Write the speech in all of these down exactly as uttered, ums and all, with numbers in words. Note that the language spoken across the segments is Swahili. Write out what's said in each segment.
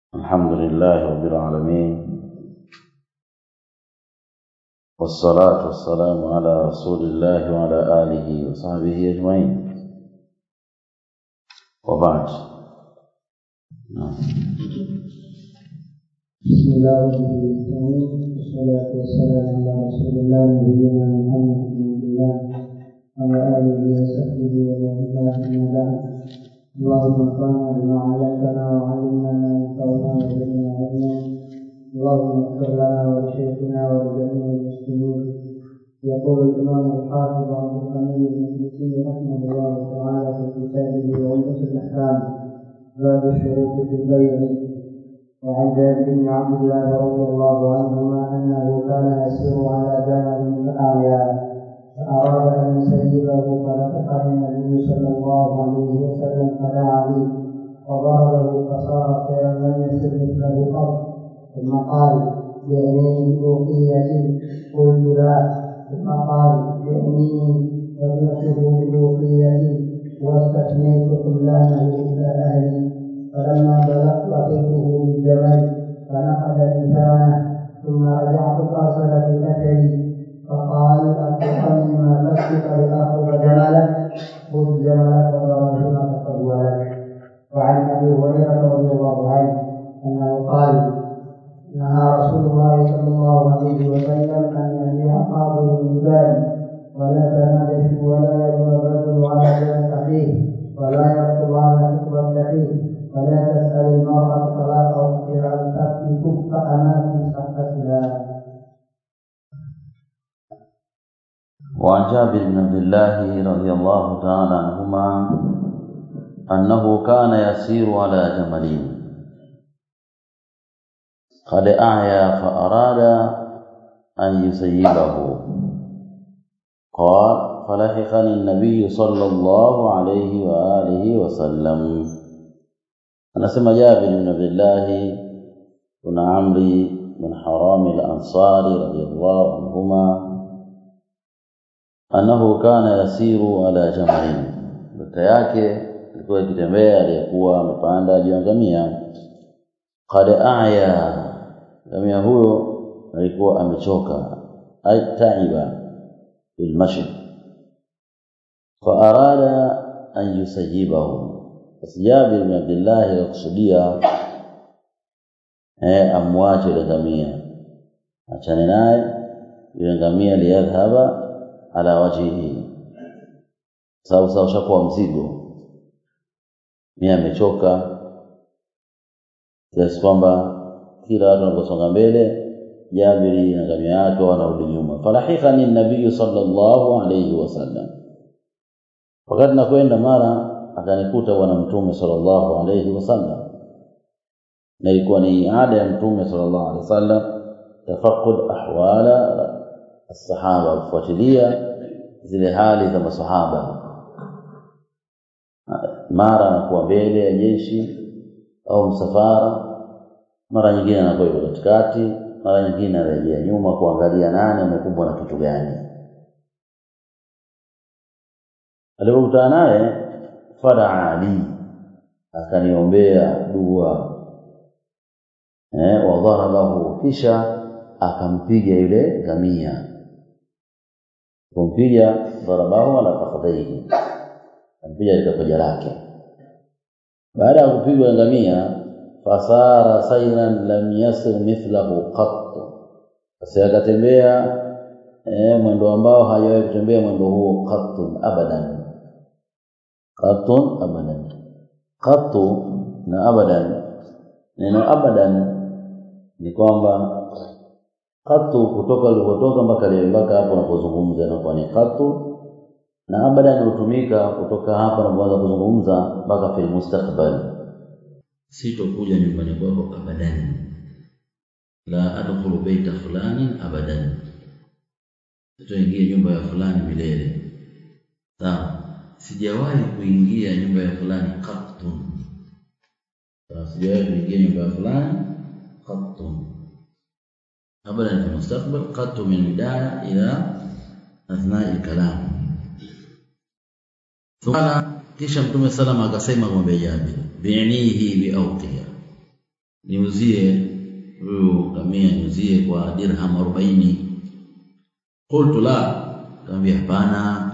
الحمد لله رب العالمين، والصلاة والسلام على رسول الله وعلى آله وصحبه أجمعين، وبعد. بسم الله الرحمن الرحيم، والصلاة والسلام على رسول الله نبينا محمد بن عبد الله وعلى آله وصحبه ومن والاه. اللهم انفعنا بما علمتنا وعلمنا ما ينفعنا وزدنا علما. اللهم اغفر لنا ولشيخنا ولجميع المسلمين. يقول الإمام الحافظ عبد الغني المقدسي رحمه الله تعالى في كتابه عمدة الأحكام باب الشروط في البيع. وعن جابر بن عبد الله رضي الله عنهما أنه كان يسير على جمل فأعيا فأراد أن يسيبه فلحقه النبي صلى الله عليه وسلم فدعا به وضربه فصار خيرا لم يسر مثله قط. ثم قال: بعني بوقية. قلت: لا. ثم قال: بعني فبعته بوقية واستثنيت خلانه إلى أهلي. فلما بلغت أتيته بالجمل فنقدني ثمنه ثم رجعت فأرسل بأثري فقال: أتقني ما تسبق لآخذ جملك؟ خذ جملك ودراهمك فضلك. وعن أبي هريرة رضي الله عنه أنه قال: نهى رسول الله صلى الله عليه وسلم أن يبيع قابل الميزان ولا تناجشوا ولا يبيع الرجل على جنة أخيه ولا يكتب على كتبة أخيه ولا تسأل المرأة طلاق أختها أن تكف أمام صحتها. وعن جابر بن عبد الله رضي الله تعالى عنهما أنه كان يسير على جمل قد أعيا فأراد أن يسيبه. قال: فلحقني النبي صلى الله عليه وآله وسلم. Anasema Jabir bin Abdullah kuna Amri bin Haram al-Ansari radhiyallahu anhuma annahu kana yasiru ala jamalin, bata yake alikuwa akitembea, alikuwa amepanda juu ya ngamia. Qad a'ya, ngamia huyo alikuwa amechoka, ay ta'iba bil mashi. Fa arada an yusayibahu, Jabir bin Abdullah yakusudia eh amwache ile ngamia, achane naye ile ngamia, liyadhhaba ala wajhihi, sababu sawa shakuwa mzigo, mimi amechoka kiasi kwamba kila watu wanaposonga mbele Jabiri na ngamia yake wanarudi nyuma. Falahikani nabii sallallahu alayhi wasallam, wakati nakwenda mara akanikuta bwana mtume sallallahu alayhi wasallam, na ilikuwa ni ada ya mtume sallallahu alayhi wasallam tafaqud ahwala as-sahaba, kufuatilia zile hali za masahaba, mara anakuwa mbele ya jeshi au msafara, mara nyingine anakuwa katikati, mara nyingine anarejea nyuma kuangalia nani amekumbwa na kitu gani. Alipokutana naye fadaa ali, akaniombea dua eh wa dharabahu, kisha akampiga yule ngamia, kumpiga dharabahu ala fakhadhihi, akampiga katika paja lake. Baada ya kupigwa ngamia, fasara sayran lam yasir mithlahu qat, basi akatembea eh mwendo ambao hajawahi kutembea mwendo huo qatun abadan. Qatun abadan, qatu na abadan, neno abadan ni kwamba qatu kutoka ulikotoka mpaka leo mpaka hapo unapozungumza inakuwa ni qatu, na abadan hutumika kutoka hapa unapoanza kuzungumza mpaka fil mustaqbal. Sitokuja nyumbani kwako abadan, la adkhulu baita fulani abadan, sitoingia nyumba ya fulani milele. Sawa, sijawahi kuingia nyumba ya fulani qattun, sijawahi kuingia nyumba ya fulani qattun. Abadan fi mustaqbal, qattu min bidaya ila athna'i al-kalam. Thumma kisha Mtume salama akasema kumwambia Jabir: bi'nihi bi awqiya, niuzie huyu ngamia, niuzie kwa dirham arobaini. Qultu la, kaambia hapana.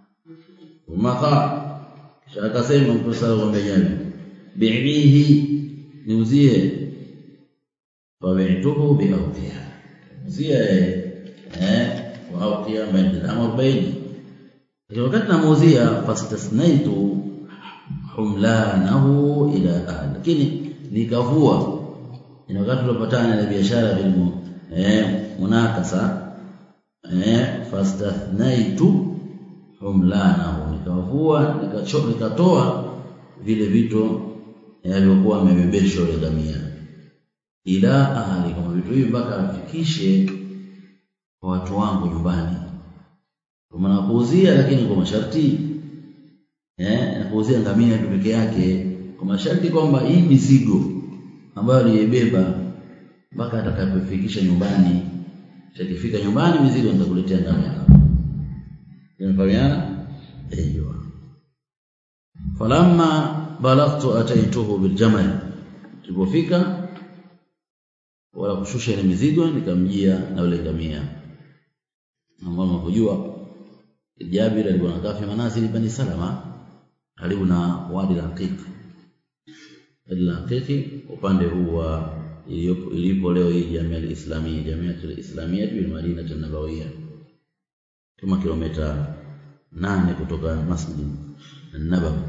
Umaka kisha akasema Mtume sallallahu alayhi wasallam, bi'ihi, niuzie. Fabi'tuhu bi'awqiha, niuzie eh wa awqiha min dirham arobaini. Wakati namuuzia, fastasnaitu humlanahu ila ahli, lakini nikavua. Ni wakati tulipatana na biashara bil eh munakasa, eh fastathnaitu humlanahu, nikavua, nikachoka, nikatoa vile vitu alivyokuwa amebebeshwa yule ngamia, ila ahli, kama vitu hivi mpaka afikishe kwa watu wangu nyumbani. Kwa maana kuuzia, lakini kwa masharti, eh na kuuzia ngamia tu peke yake kwa masharti kwamba hii mizigo ambayo aliyebeba mpaka atakapofikisha nyumbani, akifika nyumbani mizigo nitakuletea ngamia. Unafahamiana? Aiyo. Falamma balagtu ataituhu biljamal, tulipofika wala kushusha ile mizigo, nikamjia na yule ngamia. Ambao mnakujua Jabir alikuwa anakaa fi manazili Bani Salama karibu na Wadi al-Aqiq. Wadi al-Aqiq upande huu wa ilipo leo hii Jamia al-Islamia, Jamia al-Islamia bil Madina an-Nabawiyya, kama kilomita nane kutoka Masjid an-Nabawi.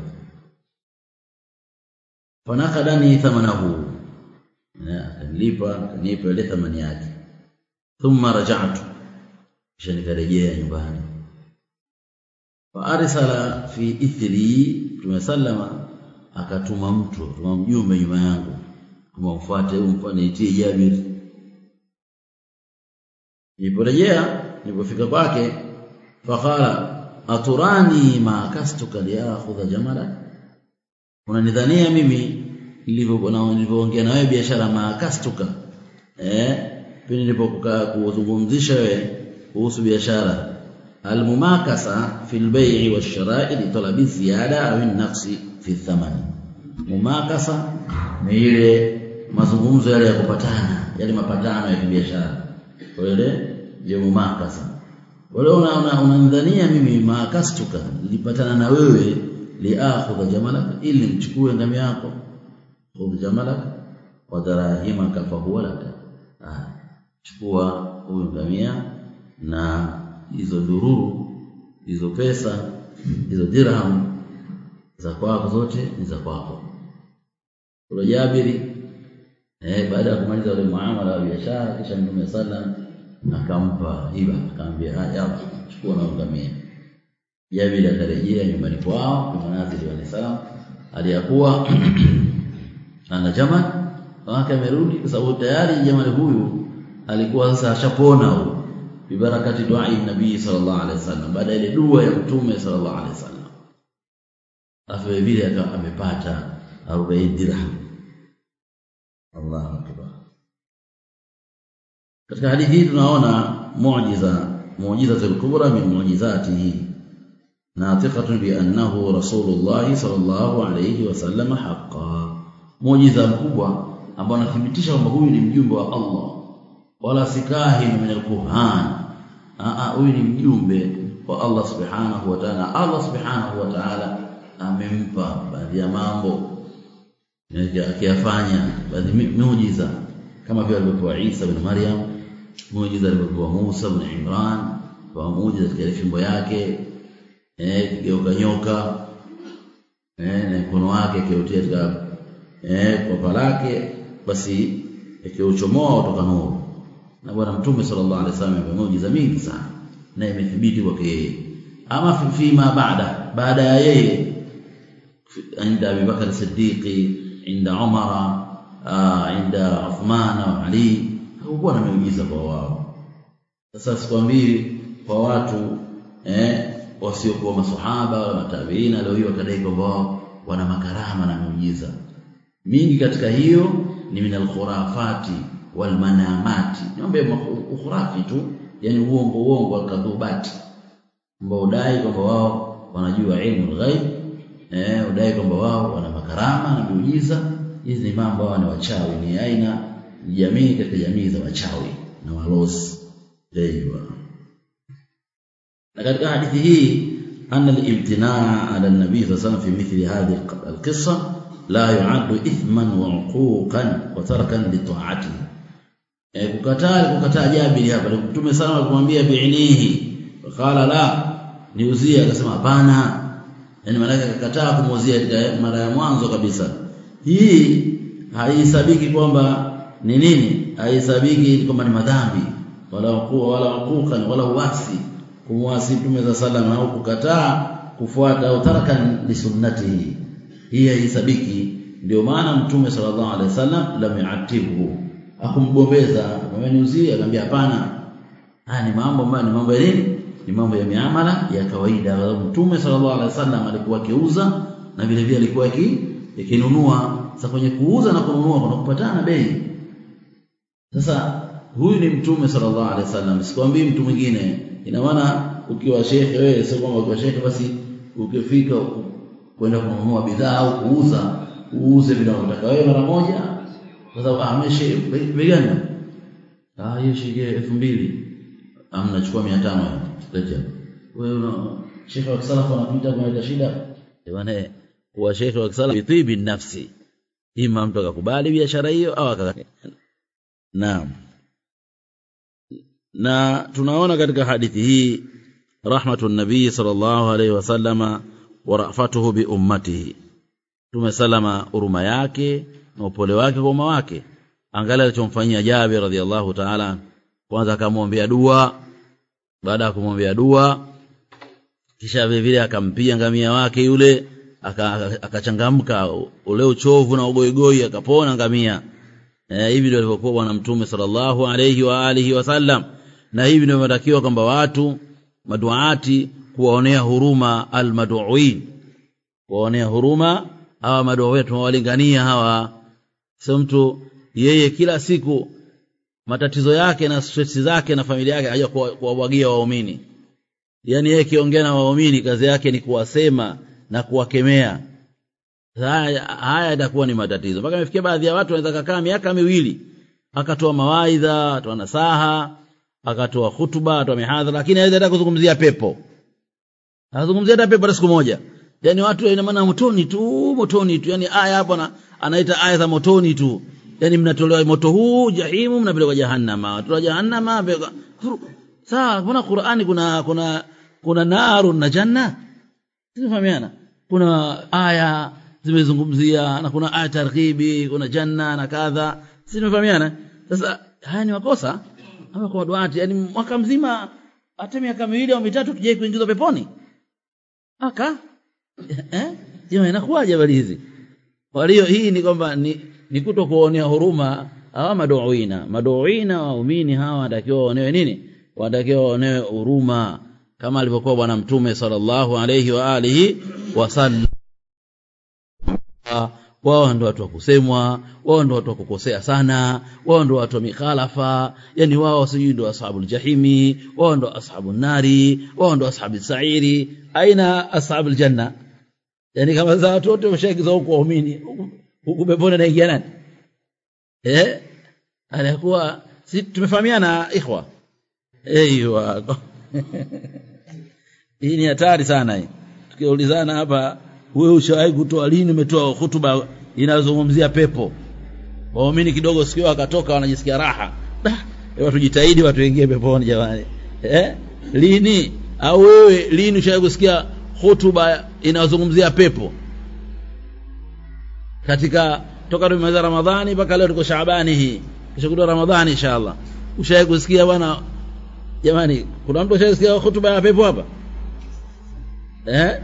Fanakadani thamanahu, nilipa nilipa ile thamani yake. Thumma raja'tu, kisha nikarejea nyumbani. Fa arsala fi ithri, tumesallama, akatuma mtu, tuma mjumbe nyuma yangu, kama mfuate huyu, mfanye itie Jabir. Niliporejea, nilipofika kwake, faqala aturani ma kastuka liakhudha jamala, unanidhania mimi nilivyoongea na wewe biashara ma kastuka, eh pindi nilipokukaa kuzungumzisha wewe kuhusu biashara, almumakasa fil bay'i wash-shara'i li talabi ziyada au naqsi fi thamani. Mumakasa ni ile mazungumzo yale ya kupatana, yale mapatano ya biashara. Kwa ile je mumakasa, wale una unanidhania mimi makastuka, nilipatana na wewe liakhudha jamalaka, ili mchukue ngamia yako. Khudh jamalaka wa darahimaka fa huwa laka, ah chukua huyu ngamia na hizo dururu, hizo pesa, hizo dirham za kwako, zote ni za kwako. Kwa Jabiri eh baada ya kumaliza ile muamala wa biashara, kisha Mtume sallam akampa hiba, akamwambia haya chukua na ngamia. Jabiri akarejea nyumbani kwao kwa manazili wa Salam, aliyakuwa ana jamal wake amerudi, kwa sababu tayari jamal huyu alikuwa sasa ashapona huyu, bibarakati dua ya Nabii sallallahu alaihi wasallam, baada ile dua ya Mtume sallallahu alaihi wasallam. Afa vile akawa amepata arobaini dirham. Allahu akbar. Katika hadithi hii tunaona muujiza, muujizatul kubra min muujizatihi, natiqatun bi annahu rasulullah sallallahu alayhi wasallam haqqan. Muujiza mkubwa ambao unathibitisha kwamba huyu ni mjumbe wa Allah, wala sikahin min al-kuhan. Ah, huyu ni mjumbe wa Allah subhanahu wa ta'ala. Allah subhanahu wa ta'ala amempa baadhi ya mambo akiyafanya, baadhi muujiza kama vile alivyokuwa Isa bin Maryam, muujiza alivyokuwa Musa bin Imran, kwa muujiza katika fimbo yake, eh kigeuka nyoka, eh na mkono wake kiotea katika eh kwa palake, basi ikiochomoa kutoka nuru. Na bwana Mtume sallallahu alaihi wasallam ameujiza mingi sana na imethibiti kwake yeye. Ama fi ma baada, baada ya yeye, inda Abu Bakar Siddiq, inda Umar, inda Uthman wa Ali, hakuwa na miujiza kwa wao. Sasa sikwambii kwa watu eh wasiokuwa maswahaba wala matabiina, leo hiyo wakadai kwamba wana makarama na miujiza mingi. Katika hiyo ni min al-khurafati wal manamati, niombe ukhurafi tu, yani uongo uongo wa kadhubati, ambao udai kwamba wao wanajua ilmu al-ghaib, eh udai kwamba wao wana makarama na miujiza. hizi mambo wana wachawi ni aina jamii katika jamii za wachawi na walozi. Ndio. Na katika hadithi hii anna al-imtinaa ala an-nabii sallallahu alayhi wasallam fi mithli hadhihi al-qissa la yu'addu ithman wa 'uquqan wa tarkan li ta'atihi. E, kukataa kukataa Jabiri hapa Mtume sana alimwambia bi'inihi qala la niuzia, akasema hapana. Yani maana akakataa kumuuzia mara ya mwanzo kabisa. Hii haisabiki kwamba ni nini, haisabiki kwamba ni madhambi wala ukua wala ukukan wala uasi kumwasi Mtume za sallam au kukataa kufuata au tarakan li sunnatihi. Hii haisabiki. Ndio maana Mtume sallallahu alaihi wasallam lam yu'atibu, akumgombeza ameniuzia, akamwambia hapana. Haya ni mambo ambayo ni mambo ya nini, ni mambo ya miamala ya kawaida. Mtume sallallahu alaihi wasallam alikuwa akiuza na vile vile alikuwa akinunua. Sasa kwenye kuuza na kununua kuna kupatana bei. Sasa huyu ni Mtume sallallahu alaihi wasallam, sikwambii mtu mwingine. Ina maana ukiwa shekhe wewe sio kwamba ukiwa shekhe basi ukifika kwenda kununua bidhaa au kuuza uuze bila unataka wewe mara moja. Sasa ameshe bei gani? Ah, hiyo shilingi elfu mbili. Amnachukua mia tano leta. Wewe una shekhe wa kisalafu anapita kwa shida. Bwana kwa shekhe wa kisalafu bitibi nafsi. Ima mtu akakubali biashara hiyo au akaka. Naam. Na tunaona katika hadithi hii rahmatun nabii sallallahu alaihi wasallama wa rafatuhu bi ummatihi. Tumesalama huruma yake na upole wake kwa umma wake. Angalia alichomfanyia Jabir radhiallahu ta'ala. Kwanza akamwombea dua, baada ya kumwombea dua kisha vile vile akampia ngamia wake yule, akachangamka aka ule uchovu na ugoigoi, akapona ngamia. Eh, hivi ndio alivyokuwa bwana Mtume sallallahu alayhi wa alihi wasallam. Na hivi ndio inatakiwa kwamba watu maduati kuwaonea huruma almaduin, kuwaonea huruma hawa maduati wetu, tunawalingania hawa. Sio mtu yeye kila siku matatizo yake na stress zake na familia yake haja kuwawagia waumini. Yaani yeye kiongea na waumini kazi yake ni kuwasema na kuwakemea. Haya haya itakuwa ni matatizo. Mpaka imefikia baadhi ya watu wanaweza kukaa miaka miwili akatoa mawaidha, atoa nasaha, akatoa hutuba, atoa mihadhara, lakini hawezi hata kuzungumzia pepo. Anazungumzia hata pepo siku moja. Yaani watu ina maana motoni tu, motoni tu. Yaani aya hapo na anaita aya za motoni tu. Yaani mnatolewa moto huu jahimu, mnapelekwa jahannama. Watu wa jahannama sawa. Kuna Qur'ani kuna kuna kuna naru na janna. Tunafahamiana. Kuna aya zimezungumzia na kuna aya targhibi, kuna janna na kadha. Sisi tunafahamiana. Sasa haya ni makosa ama kwa duati, yani mwaka mzima hata miaka miwili au mitatu tuje kuingizwa peponi. Aka eh je, inakuwaje habari hizi? Walio hii ni kwamba ni, ni kutokuonea huruma hawa maduina. Maduina waumini hawa wanatakiwa waonewe nini? Wanatakiwa waonewe huruma kama alivyokuwa bwana Mtume sallallahu alayhi wa alihi wasallam. Wao ndio watu wa kusemwa, wao ndio watu wa kukosea sana, wao ndio watu wa mikhalafa. Yani wao sijui ndio ashabul jahimi, wao ndio ashabun nari, wao ndio ashabul sa'iri, aina ashabul janna. Yani kama za watu wote wameshaingizwa huko waumini, huko peponi anaingia nani? Eh? Alikuwa si tumefahamiana ikhwa? Aiyo. Hii ni hatari sana hii. Tukiulizana hapa, wewe ushawahi kutoa lini umetoa hutuba inazungumzia pepo? Waumini kidogo sikio akatoka wanajisikia raha. Hebu tujitahidi watu wengine peponi jamani. Eh? Lini? Au wewe lini ushawahi kusikia hutuba inazungumzia pepo? Katika toka tumemaliza Ramadhani mpaka leo tuko Shaabani hii. Kisha kutoa Ramadhani inshallah. Ushawahi kusikia bwana jamani, kuna mtu ushawahi kusikia hutuba ya pepo hapa? Eh?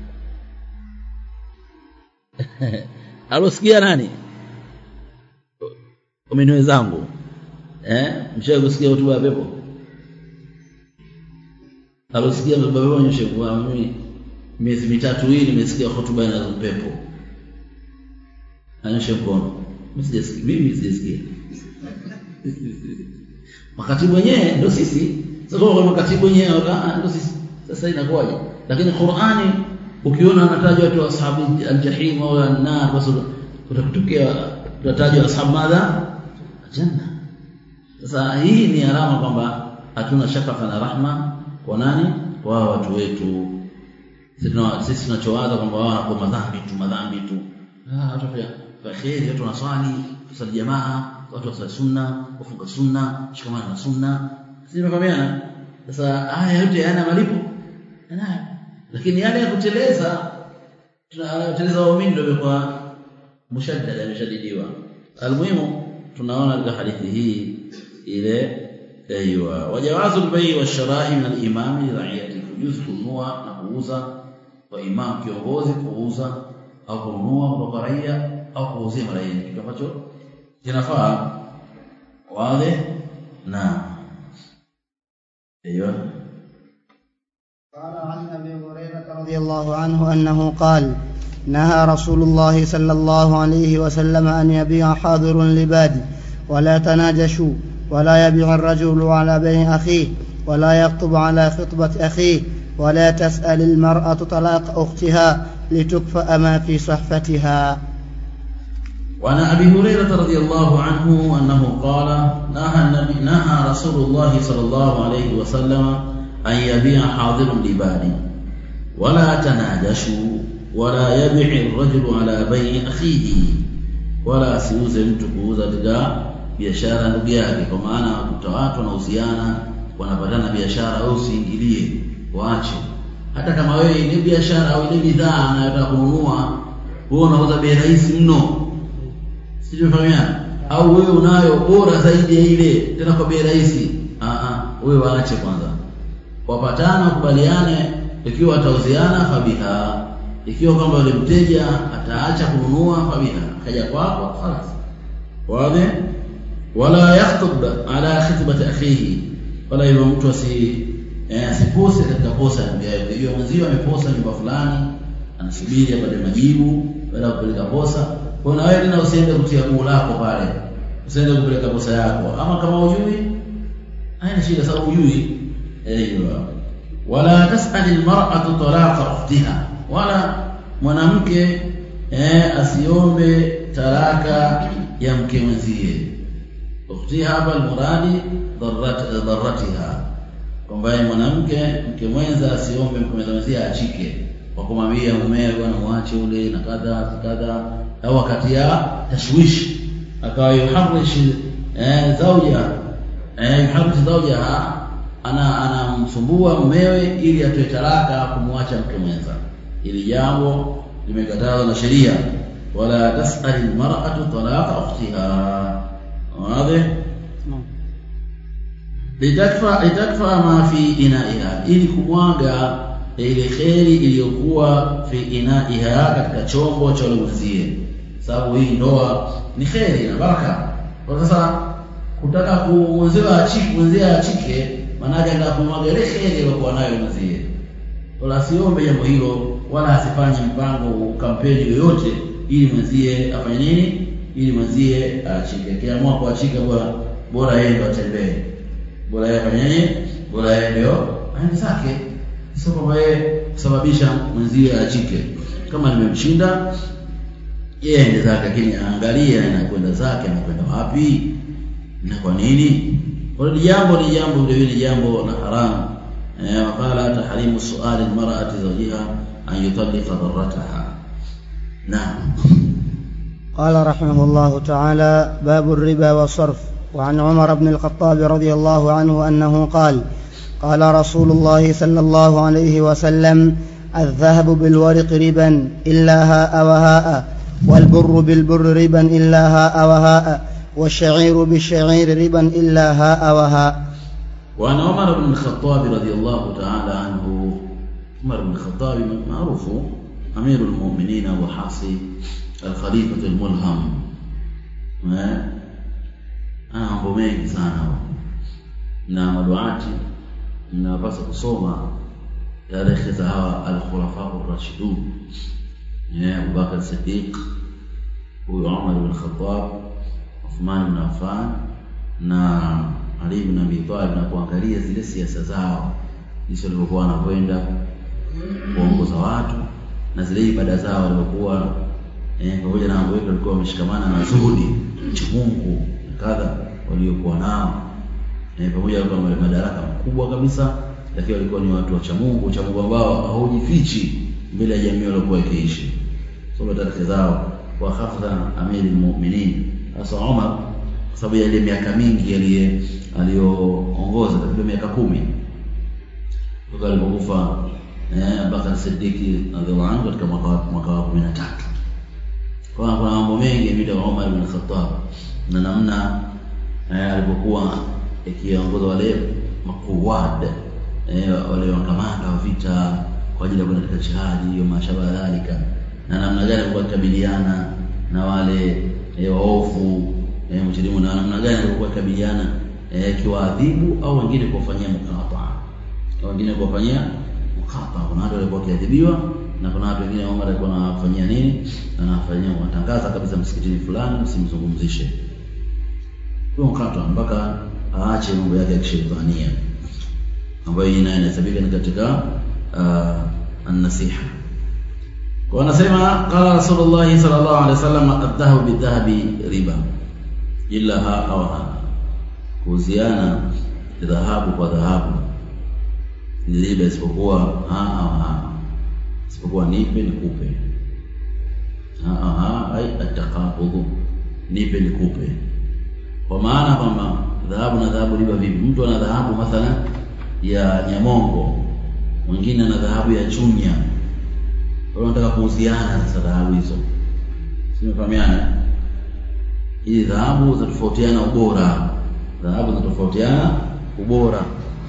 Alosikia nani? Umini wenzangu. Eh? Mshawahi kusikia hotuba ya pepo? Alosikia baba wangu nyoshewa mimi miezi mitatu hii nimesikia hotuba ya pepo. Anyoshe mkono. Msijasikia, mimi sijasikia. Makatibu wenyewe ndio sisi. Sasa kwa makatibu wenyewe ndio sisi. Sasa inakuwaje? Lakini Qur'ani ukiona anatajwa watu ashabu al-jahim au an-nar basi Kutatokea tutatajwa ashabu madha janna. Sasa hii ni alama kwamba hatuna shaka na rahma kwa nani? Kwa watu wetu. Sisi tunachowaza kwamba wao kwa madhambi tu madhambi tu. Ah, watu pia kwa kheri, watu wanaswali, kusali jamaa, watu wasali sunna, wafunga sunna, shikamana na sunna. Sisi tunafahamiana. Sasa haya yote yana malipo. Yana. Lakini yale ya kuteleza, tunateleza waumini ndio kwa mushaddada ameshadidiwa. Almuhimu tunaona katika hadithi hii ile aiywa wajawazu al-bay' wa shara'i min al-imam li ra'iyati, kujuzu kununua na kuuza kwa imam kiongozi, kuuza au kununua kutoka raia au kuuzia raia, kitu ambacho kinafaa wazi. Na aiywa قال عن أبي هريرة رضي الله عنه أنه قال نهى رسول الله صلى الله عليه وسلم أن يبيع حاضر لباد ولا تناجشوا ولا يبيع الرجل على بيع أخيه ولا يخطب على خطبة أخيه ولا تسأل المرأة طلاق أختها لتكفأ ما في صحفتها. وعن أبي هريرة رضي الله عنه أنه قال نهى, النبي نهى رسول الله صلى الله عليه وسلم أن يبيع حاضر لباد ولا تناجشوا ولا يبيع الرجل على بيع أخيه ولا siuze mtu kuuza katika biashara ndugu yake. Kwa maana watu watu wanahusiana, wanapatana biashara, au usiingilie, waache. Hata kama wewe ni biashara au ile bidhaa unayotaka kununua, wewe unauza bei rahisi mno, sio fahamiana, au wewe unayo bora zaidi ya ile tena kwa bei rahisi, a a wewe waache kwanza. Wapatana, kubaliane, ikiwa watauziana fabiha, ikiwa kwamba yule mteja ataacha kununua fabiha, kaja kwako خلاص wazi. Wala yakhthub ala khitbati akhihi, wala yule mtu asi asipose katika posa ya hiyo mzio ameposa nyumba fulani, anasubiri apate majibu baada ya kupeleka posa. Kwa na wewe tena usiende kutia guu lako pale, usiende kupeleka posa yako, ama kama hujui haina shida, sababu hujui. Aiywa wala tas'al al-mar'atu talaqa ukhtiha, wala mwanamke eh asiombe talaka ya mke mwenzie. Ukhtiha hapa almuradi dharrat dharratiha, kwamba mwanamke mke mwenza asiombe mke mwenzie achike kwa kumwambia mumewe bwana muache ule na kadha kadha, au wakati ya tashwishi akawa yuharish eh zauja eh yuharish zauja ana anamsumbua mumewe ili atoe talaka kumwacha mke mwenza. Ili jambo limekatazwa na sheria. Wala tas'al al-mar'atu talaqa ukhtiha, wazi. Litakfa litakfa ma fi ina'iha, ili kumwaga ile khairi iliyokuwa fi ina'iha, katika chombo cha mwenzie, sababu hii ndoa ni khairi na baraka. Kwa sasa kutaka kumwezea achike mwenzia achike, maana yake ndio kumwaga ile khairi iliyokuwa nayo mwenzie. Wala siombe jambo hilo, wala asifanye mpango kampeni yoyote ili mwenzie afanye nini, ili mwenzie achike. Kiamua kuachika, bora bora yeye ndo atembee, bora yeye afanye nini, bora yeye ndio aende zake, sio kwamba yeye kusababisha mwenzie achike. Kama nimemshinda yeye aende zake, lakini aangalie anakwenda zake, anakwenda wapi na kwa nini. Kwa hiyo jambo ni jambo ndio ni jambo la haramu. وقال تحريم سؤال المرأة زوجها أن يطلق ضرتها. نعم. قال رحمه الله تعالى باب الربا والصرف. وعن عمر بن الخطاب رضي الله عنه أنه قال قال رسول الله صلى الله عليه وسلم الذهب بالورق ربا إلا هاء وهاء، والبر بالبر ربا إلا هاء وهاء، والشعير بالشعير ربا إلا هاء وهاء. وعن عمر بن الخطاب رضي الله تعالى عنه، عمر بن الخطاب معروف أمير المؤمنين وحاصي الخليفة الملهم. أنا mambo mengi sana na maduati mnapaswa kusoma tarehe za hawa al-khulafa ar-rashidun, ni Abu Bakr Siddiq, huyu Umar ibn Khattab, Uthman ibn Affan na Ali ibn Abi Talib, na kuangalia zile siasa zao jinsi walivyokuwa wanakwenda kuongoza watu na zile ibada zao walivyokuwa eh pamoja na mambo yetu walikuwa wameshikamana na zuhudi cha Mungu kadha waliokuwa nao eh pamoja na madaraka makubwa kabisa, lakini walikuwa ni watu wa cha Mungu cha Mungu ambao hawajifichi mbele ya jamii waliokuwa ikiishi. Soma tarehe zao wa hafadha amiri mu'minin hasa Umar, sababu ya ile miaka mingi aliye alioongoza katika miaka kumi toka alipokufa eh Abubakar Siddiq radhiallahu anhu katika mwaka mwaka wa kumi na tatu. Kwa kuna mambo mengi mita wa Umar ibn Khattab na namna eh, alipokuwa akiongoza wale makuwad eh wale wakamanda wa vita kwa ajili ya kwenda katika jihadi hiyo mashaba dhalika, na namna gani alikuwa kabiliana na wale eh, waofu eh mjirimu, na namna gani alikuwa kabiliana eh kiwaadhibu au wengine kufanyia mukata, au wengine kufanyia mukata. Kuna watu walikuwa kiadhibiwa na kuna watu wengine Umar alikuwa anafanyia nini, anafanyia matangazo kabisa msikitini fulani msimzungumzishe kwa mukata mpaka aache mambo yake ya kishetania ambayo inahesabika ni katika uh, an-nasiha. Kwa anasema qala Rasulullah sallallahu alaihi wasallam adh-dhahabu bidh-dhahabi riba illa ha aw ha, kuziana dhahabu kwa dhahabu ni riba isipokuwa ha aw ha, isipokuwa nipe nikupe. Ha aw ha ay at-taqabud, nipe nikupe. Kwa maana kwamba dhahabu na dhahabu riba vipi? Mtu ana dhahabu mathalan ya Nyamongo, mwingine ana dhahabu ya Chunya, wao wanataka kuuziana sasa dhahabu hizo, simefahamiana. Hii dhahabu zinatofautiana ubora, dhahabu zinatofautiana ubora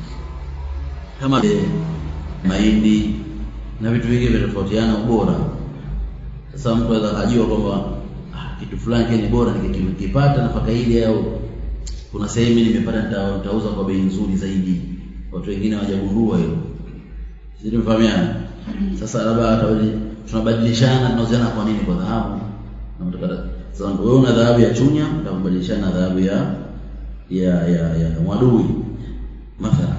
kama mahindi na vitu vingi vinatofautiana ubora. Sasa mtu anaweza kujua kwamba ah, kitu fulani ni bora nikipata nafaka ile, au kuna sehemu nimepata nitauza kwa bei nzuri zaidi, watu wengine hawajagundua hilo. Sisi tumefahamiana. Sasa labda tunabadilishana, tunauziana kwa nini? Kwa dhahabu. Na mtakata sasa wewe una dhahabu ya Chunya, utabadilishana dhahabu ya ya ya ya Mwadui mathalan.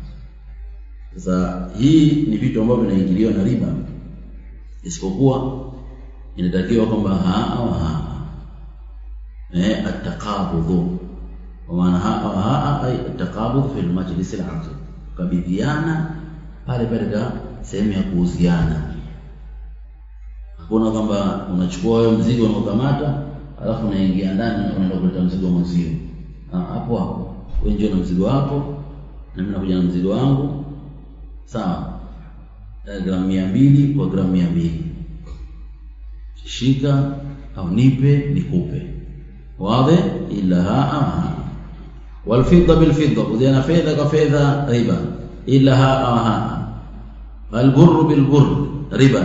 Sasa hii ni vitu ambavyo vinaingiliwa na riba, isipokuwa inatakiwa kwamba ha au ha eh at-taqabudhu, kwa maana ha au ha ay at-taqabudh fi al-majlis al-aqd, kabidhiana pale pale kwa sehemu ya kuuziana. Hakuna kwamba unachukua wewe mzigo unaokamata alafu unaingia ndani na unaenda kuleta mzigo mwenzio. Hapo hapo wewe njoo na mzigo wako na mimi nakuja na mzigo wangu, sawa, gramu mia mbili kwa gramu mia mbili, shika au nipe nikupe, wazi. Ila ha ha wal fidda bil fidda, kuziana fedha kwa fedha riba. Ila ha ha wal burr bil burr riba,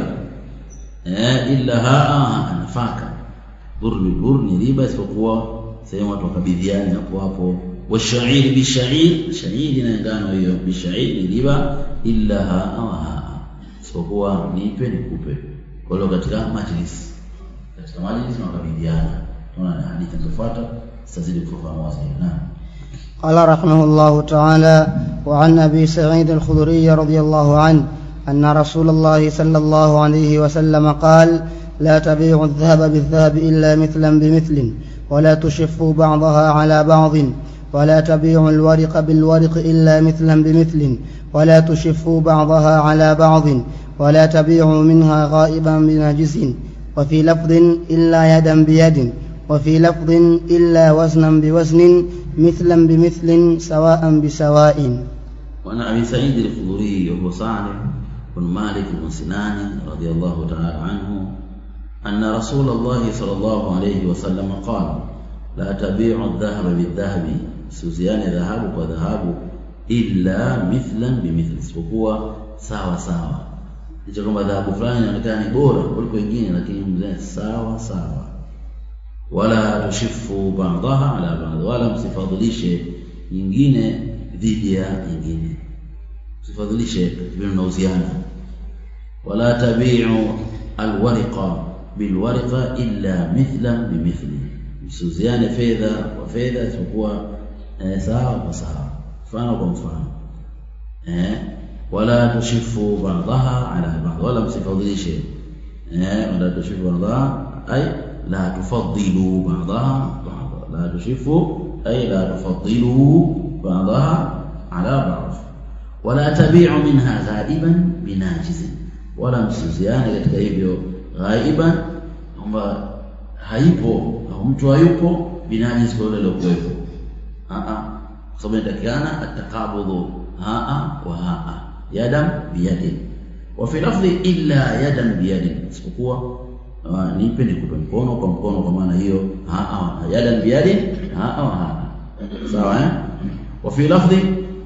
eh ila ha ha nafaka burr bil burr ni riba, isipokuwa sehemu watu wakabidhiana hapo hapo. Washairi bishair, shairi na ngano hiyo bishair ni riba. Illa ha ha, isipokuwa nipe nikupe. Kwa hiyo katika majlis, katika majlis wakabidhiana. Tunaona hadithi inayofuata sazidi kufahamu zaidi. Naam. قال رحمه الله تعالى: وعن أبي سعيد الخدري رضي الله عنه أن رسول الله صلى الله عليه وسلم قال: لا تبيعوا الذهب بالذهب إلا مثلا بمثل، ولا تشفوا بعضها على بعض، ولا تبيعوا الورق بالورق إلا مثلا بمثل، ولا تشفوا بعضها على بعض، ولا تبيعوا منها غائبا بنجس، وفي لفظ إلا يدا بيد، وفي لفظ إلا وزنا بوزن، مثلا بمثل، سواء بسواء. وعن أبي سعيد الخدري وهو صالح بن مالك بن سنان رضي الله تعالى عنه أن رسول الله صلى الله عليه وسلم قال: لا تبيعوا الذهب بالذهب، سوزيان ذهب وذهب، إلا مثلا بمثل، isipokuwa sawa sawa. Hicho kama dhahabu fulani inaonekana ni bora kuliko nyingine, lakini mzee sawa sawa. Wala tushifu ba'daha ala ba'd, wala msifadhilishe nyingine dhidi ya nyingine, msifadhilishe vile mnauziana. Wala tabi'u alwariqa bilwariqa illa mithlan bimithli, msiuziane fedha kwa fedha isipokuwa eh, sawa kwa sawa, mfano kwa mfano. eh wala tushifu ba'daha ala ba'd, wala msifadhilishe eh wala tushifu ba'daha أي لا تفضلوا بعضها بعضا، لا تشفوا أي لا تفضلوا بعضها على بعض. ولا تبيع منها غائبا بناجز، ولا msiziane katika hivyo ghaiban kwamba haipo au mtu hayupo binajiz kwa yule aliyokuwepo. a a sababu inatakiana atakabudhu haa wa haa yadan biyadin, wa fi lafdhi illa yadan biyadin, isipokuwa nipe nikupe mkono kwa mkono, kwa maana hiyo haa yadan biyadin haa wa haa, sawa eh. wa fi lafdhi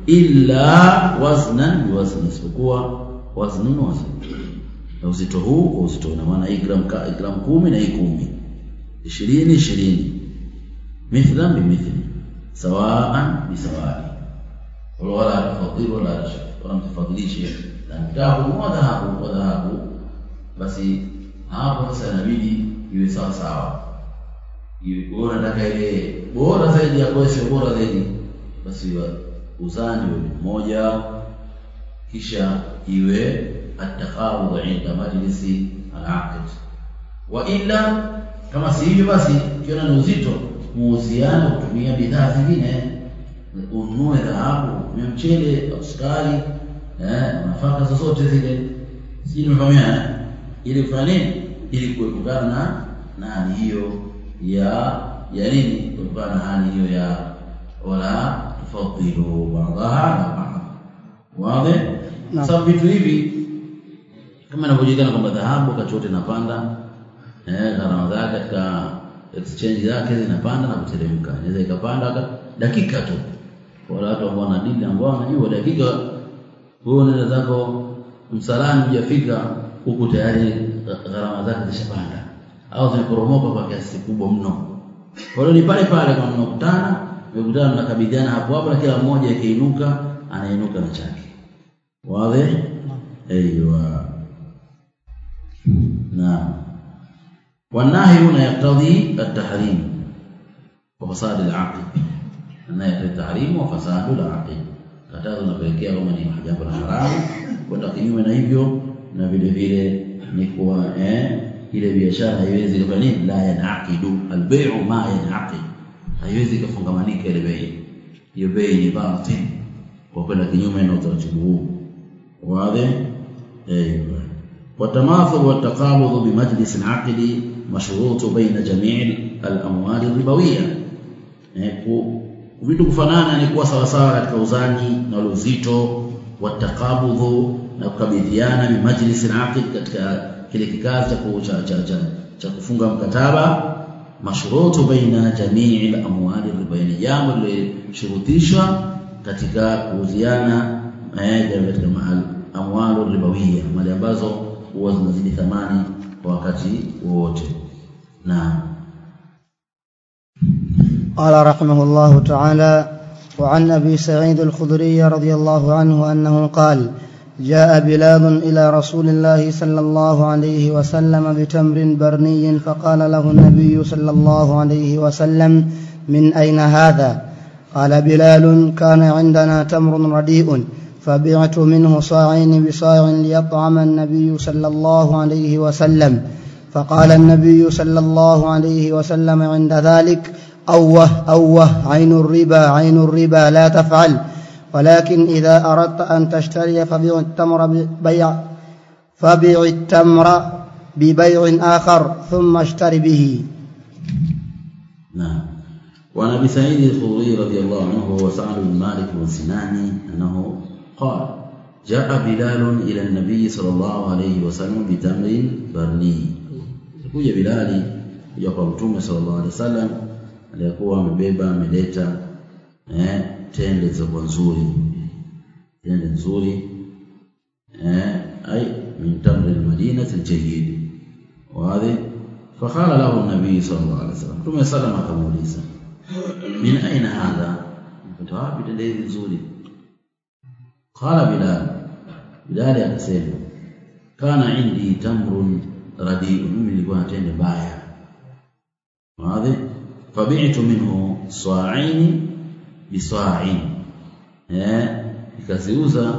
illa waznan biwazni, isipokuwa waznan wazn, na uzito huu kwa uzito, na maana hii gram gram kumi na hii kumi, ishirini ishirini, mithlan bimithli, sawaan bisawai, wala tafadhil wala tashaf, wala mtafadhilishe na mtabu wa dhahabu wa dhahabu, basi hapo sasa inabidi iwe sawa sawa, iwe bora, nataka ile bora zaidi ya kwa sio bora zaidi, basi uzani mmoja, kisha iwe at-taqabud 'inda majlisi al-'aqd. Wa illa kama si hivyo, basi kiona ni uzito, muuziane kutumia bidhaa zingine, ununue dhahabu, mchele au sukari, eh nafaka zozote zile, si nimefahamiana, ili kufanya nini, ili kuepukana na na hali hiyo ya ya nini, kuepukana na hali hiyo ya wala tufadhilu ba'daha ala ba'd. Wazi? Sababu vitu hivi kama inavyojulikana kwamba dhahabu wakati wote inapanda, eh gharama zake katika exchange zake zinapanda na kuteremka, inaweza ikapanda dakika tu. Kwa watu ambao wanadili, ambao wanajua dakika wewe unaenda zako msalani hujafika huko tayari gharama zake zishapanda au zimeporomoka kwa kiasi kikubwa mno. Kwa hiyo ni pale pale kwa mnakutana, mkutana na kabidhiana hapo hapo, na kila mmoja akiinuka anainuka na chake. Wazi? Aiywa. Naam. Wanahi huna yaktadhi at-tahrim wa fasad al-aqd, na at-tahrim wa fasad al-aqd, katazo napelekea kama ni jambo la haramu kwenda kinyume na hivyo, na vile vile ni kwa eh ile biashara haiwezi kufanya nini, la yanaqidu al-bay'u ma yanaqid, haiwezi kufungamanika ile bei, hiyo bei ni batil kwa kwenda kinyume na utaratibu huu. Wazi? Aiywa. والتماثل والتقابض بمجلس العقد مشروط بين جميع الاموال الربويه. Vitu kufanana ni kuwa sawa sawa katika uzani na uzito, watakabudhu na kukabidhiana bi majlis al-aqd, katika kile kikazi cha cha cha cha kufunga mkataba, mashrutu baina jamii al-amwal al-ribawiyya, jambo lilishurutishwa katika kuuziana eh katika mahali amwal al-ribawiyya, mali ambazo huwa zinazidi thamani kwa wakati wote. Naam. قال رحمه الله تعالى: وعن أبي سعيد الخدري رضي الله عنه أنه قال: جاء بلال إلى رسول الله صلى الله عليه وسلم بتمر برني، فقال له النبي صلى الله عليه وسلم: من أين هذا؟ قال بلال: كان عندنا تمر رديء فبعت منه صاعين بصاع ليطعم النبي صلى الله عليه وسلم. فقال النبي صلى الله عليه وسلم عند ذلك: أوه أوه عين الربا عين الربا لا تفعل، ولكن إذا أردت أن تشتري فبيع التمر ببيع فبيع التمر ببيع آخر ثم اشتري به. نعم. وعن أبي سعيد الخدري رضي الله عنه هو سعد بن مالك والسناني أنه قال: جاء بلال إلى النبي صلى الله عليه وسلم بتمر برني. Kuja Bilali kuja kwa Mtume sallallahu alaihi wasallam, aliyekuwa amebeba ameleta eh tende za nzuri, tende nzuri eh ai min tamri al-Madina al-jayyid. Wazi? Fakhala lahu an-nabi sallallahu alaihi wasallam, Mtume sallallahu akamuuliza, min aina hadha, mtoto wapi tende hizi nzuri? Qala Bilal, Bilal akasema, kana indi tamrun radi'un, mimi nilikuwa na tende mbaya. Wazi? Fabi'tu minhu sa'aini bisa'in, eh nikaziuza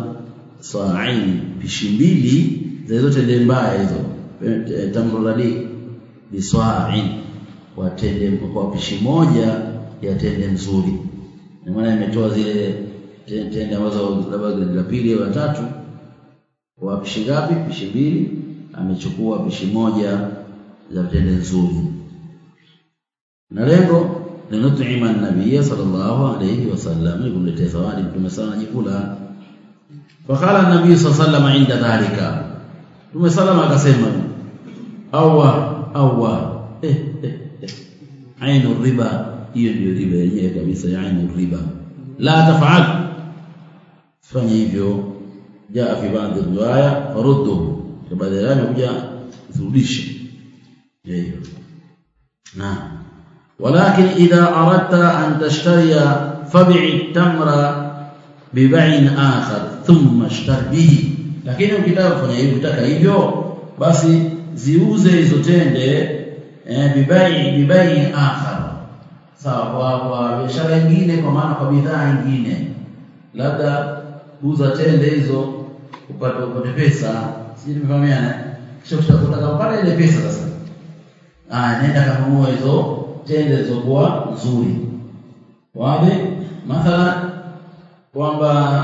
sa'aini, pishi mbili za hizo tende mbaya hizo, tamru radi, biswa'in, kwa tende, kwa pishi moja ya tende nzuri. Ni maana imetoa zile tende ambazo labda la pili au la tatu, kwa pishi ngapi? Pishi mbili, amechukua pishi moja ya tende nzuri. Na lengo ni nut'ima an-nabiy sallallahu alayhi wasallam, kumletea zawadi Mtume sana jikula. Fakala an-nabiy sallallahu alayhi wasallam inda dhalika, Mtume sallallahu akasema awa awa eh eh, eh. Ainu riba, hiyo ndio riba yenyewe kabisa ya ainu riba. La taf'al, fanya hivyo. Jaa fi baadhi riwaya faruddu, baadhi ya riwaya kuja kurudisha hiyo. Na walakin idha aradta an tashtariya fabi'i tamra bi bai'in akhar thumma ishtari bihi, lakini ukitaka kufanya hivyo, utaka hivyo, basi ziuze hizo tende eh, bi bai'i bi bai'in akhar, sawa, kwa biashara nyingine, kwa maana kwa bidhaa nyingine, labda uza tende hizo upate upate pesa, sisi tumefahamiana. Kisha utakutaka kupata ile pesa sasa, ah, nenda kanunua hizo tende zilizokuwa nzuri. Wazi mathalan kwamba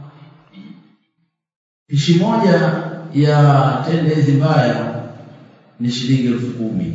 pishi moja ya tende hizi mbaya ni shilingi elfu kumi,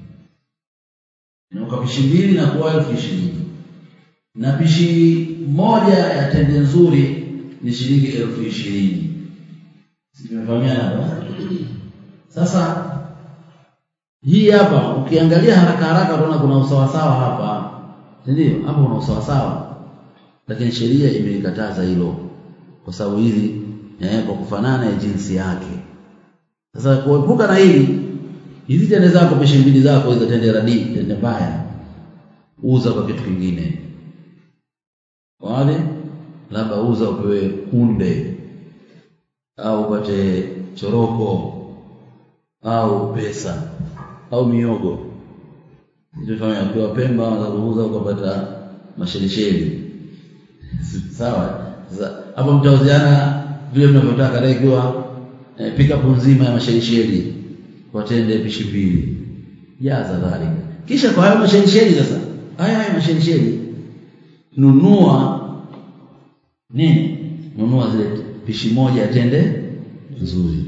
na ukapishi mbili na kuwa elfu ishirini, na pishi moja ya tende nzuri ni shilingi elfu ishirini. Tumefahamiana hapa. Sasa hii hapa ukiangalia haraka haraka utaona kuna usawa sawa hapa, ndio hapo kuna usawa sawa, lakini sheria imelikataza hilo kwa sababu hizi eh, kwa kufanana ya jinsi yake. Sasa kuepuka na hili, hizi tende zako, pishi mbili zako hizo tende radi, tende mbaya, uza kwa kitu kingine. Wale labda uza upewe kunde au upate choroko au pesa au miogo. Ndio fanya kwa Pemba wanauza ukapata mashelisheli. Sawa? Sasa hapo mtauziana vile mnavyotaka, rekiwa e, pick up nzima ya mashelisheli kwa tende pishi mbili. Jaza dhalika. Kisha kwa hayo mashelisheli sasa, haya haya mashelisheli nunua nini? Nunua zile pishi moja ya tende nzuri.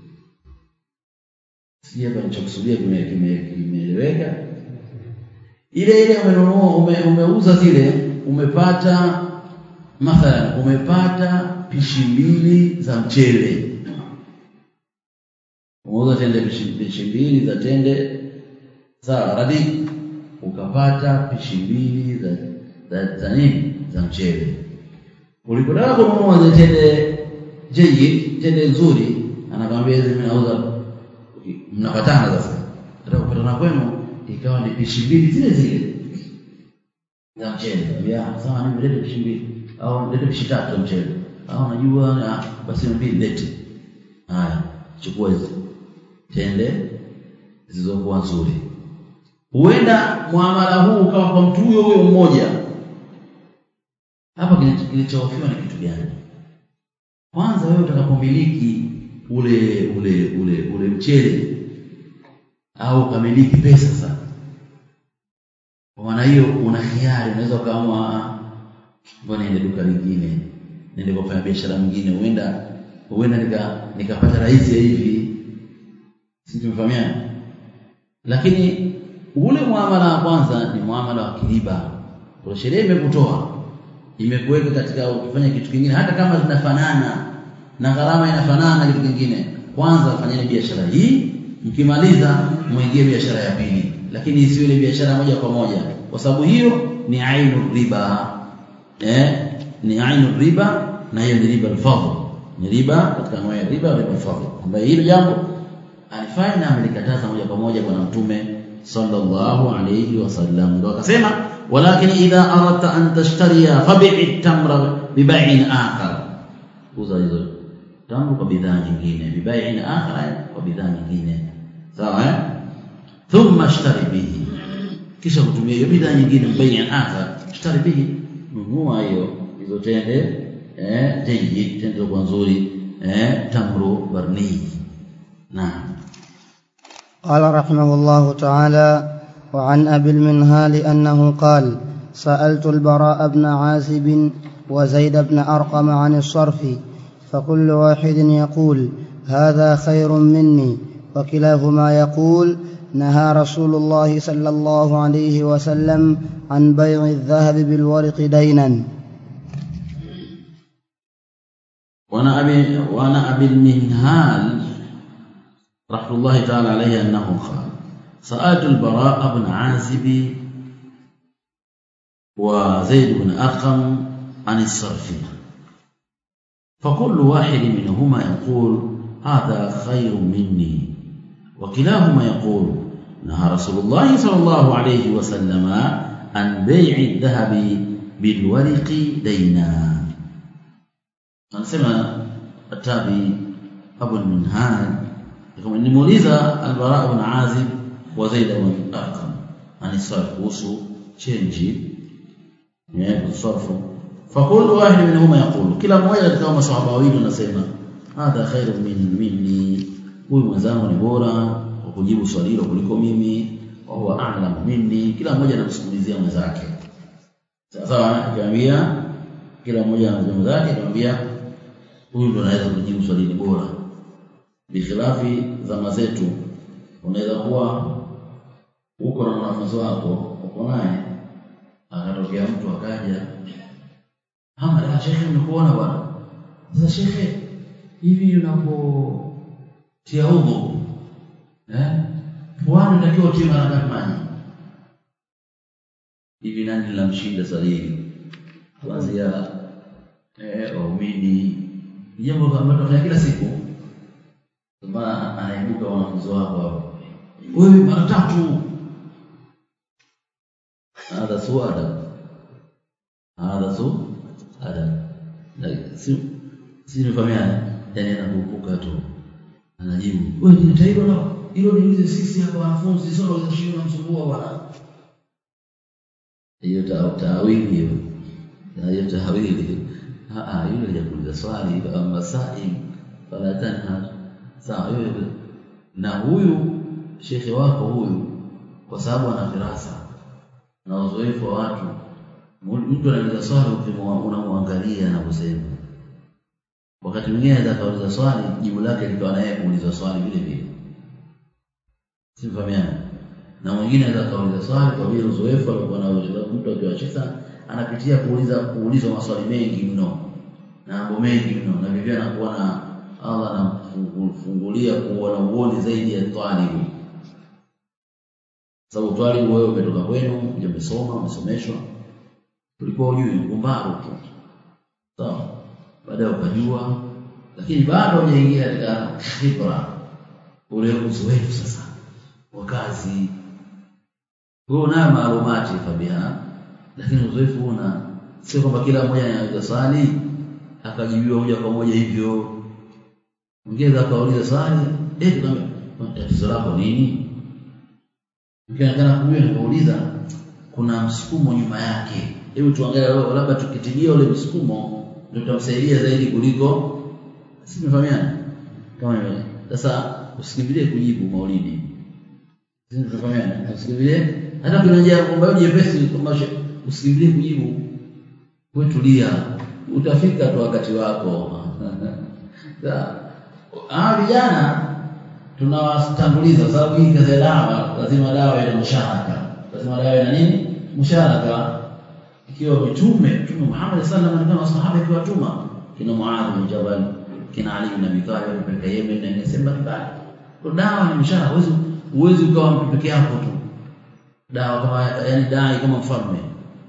Sija kwa ninachokusudia kimeeleweka. Ile ile umenunua, ume, umeuza zile, umepata mathalan umepata pishi mbili za mchele. Umeuza tende pishi mbili za tende sawa radi, ukapata pishi mbili za za, za nini? Za mchele. Ulipotaka kununua zile tende jeje, tende nzuri, anakuambia hizi mimi nauza, mnapatana sasa. Nataka kupatana kwenu ikawa ni pishi mbili zile zile za mchele. Ya, sawa, ni lete pishi mbili au lete pishi tatu za mchele. Au unajua ah, basi mbili lete. Haya, chukua hizo tende zilizokuwa nzuri. Huenda muamala huu kama kwa mtu huyo huyo mmoja. Hapa kilichohofiwa ni kitu gani? Kwanza wewe utakapomiliki ule ule ule ule mchele au kamiliki pesa sasa, kwa maana hiyo una hiari, unaweza kaamua bwana niende duka lingine, niende kufanya biashara nyingine, huenda huenda nika nikapata rahisi hivi, sisi tumefahamiana. Lakini ule muamala wa kwanza ni muamala wa kiriba. Kwa sheria imekutoa, imekuweka katika ukifanya kitu kingine hata kama zinafanana na gharama inafanana na kitu kingine, kwanza fanyeni biashara hii, mkimaliza muingie biashara ya pili, lakini isiwe ile biashara moja kwa moja, kwa sababu hiyo ni ainu riba. Eh, ni ainu riba, na hiyo ni riba al-fadl, ni riba katika aina ya riba riba al-fadl, ambayo hilo jambo alifanya amelikataza moja kwa moja bwana Mtume sallallahu alayhi wasallam. Ndio akasema walakin idha aradta an tashtariya fabi'i tamra bi bai'in akhar, uza hizo tamru kwa bidhaa nyingine, bi bai'in akhar kwa bidhaa nyingine, sawa eh? Thumma ishtari bihi, kisha kutumia hiyo bidhaa nyingine bai'in akhar, ishtari bihi, nunua hiyo hizo tende eh tende tende kwa nzuri eh tamru barni. Na قال رحمه الله تعالى: وعن أبي المنهال أنه قال: سألت البراء بن عازب وزيد بن أرقم عن الصرف، فكل واحد يقول: هذا خير مني، وكلاهما يقول: نهى رسول الله صلى الله عليه وسلم عن بيع الذهب بالورق دينا. وانا ابي وانا ابي المنهال رحمه الله تعالى عليه انه قال: سألت البراء بن عازب وزيد بن أرقم عن الصرف، فكل واحد منهما يقول: هذا خير مني، وكلاهما يقول: نهى رسول الله صلى الله عليه وسلم عن بيع الذهب بالورق دينا. anasema atabi Abu al-Minhal kama nimuuliza al-Bara ibn Azib wa Zaid ibn Arqam anisarf kuhusu change ya kusarfu, fakulu wahid minhuma yaqulu, kila mmoja katika masahaba wawili anasema: hadha khairu min minni, huyu mwenzangu ni bora kwa kujibu swali hilo kuliko mimi, wa huwa a'lamu minni. Kila mmoja anamsikilizia mwenzake sawa, akiambia kila mmoja anamsikilizia mwenzake, akamwambia huyu ndo anaweza kujibu swali ni bora. Bikhilafi zama zetu, unaweza kuwa uko na mwanafunzi wako uko naye, akatokea mtu akaja: ama la shekhe, nimekuona bwana, sasa shekhe, hivi unapotia udhu eh bwana unatakiwa utie mara ngapi maji? Hivi nani lamshinda swali kuanzia eh waumini, jambo kama tunafanya kila siku. Kama anaibuka wanafunzi wako hapo, wewe mara tatu, هذا سوء أدب، هذا سوء أدب. si si nifahamiana, yani anakupuka tu anajibu: wewe ni taifa na hilo niulize sisi hapa wanafunzi, sio unashindwa msumbua bwana. Hiyo tawili hiyo, hiyo tawili. Ah ah, yule hajakuuliza swali kama saim fala tanha. Sawa, yule na huyu shekhi wako huyu, kwa sababu ana firasa na uzoefu wa watu, mtu anauliza swali unamwangalia na kusema. Wakati mwingine anaweza kuuliza swali jibu lake likawa naye kuuliza swali vile vile, sifahamiana. Na mwingine anaweza kuuliza swali kwa vile uzoefu alikuwa nao, mtu akiwacheza anapitia kuuliza kuulizwa maswali mengi mno na mambo mengi mno, na vivyo anakuwa na Allah anamfungulia kuona uone zaidi ya twalibu. Sababu twalibu wewe umetoka kwenu, umesoma, umesomeshwa, ulikuwa hujui kumbaru tu. Sawa, baadaye ukajua, lakini bado hujaingia katika khibra, ule uzoefu sasa wa kazi. Wewe una maalumati fabia, lakini uzoefu una, sio kwamba kila mmoja anaweza swali akajibiwa moja kwa moja hivyo. Ungeza kauliza swali, eh kama tatizo lako nini? Ukiangalia huyo anauliza kuna msukumo nyuma yake. Hebu tuangalie leo, labda tukitibia ule msukumo ndio tutamsaidia zaidi kuliko sisi tunafahamiana. Kama hiyo. Sasa usikimbilie kujibu maulidi. Sisi tunafahamiana. Usikimbilie hata kuna njia kwamba jepesi kama usikimbilie kujibu. Wewe tulia, utafika tu wakati wako. Sasa ah, vijana tunawatanguliza, sababu hii kazi ya dawa lazima dawa ina msharaka, lazima dawa ina nini? Msharaka. Ikiwa mitume Mtume Muhammad sallallahu alaihi wasallam masahaba akiwatuma kina Muadh bin Jabal, kina Ali bin Abi Talib kupeleka Yemen na ingesema mbali, kwa dawa ni msharaka. Uwezo uwezo ukawa mtu peke yako tu dawa, kama yani dai kama mfalme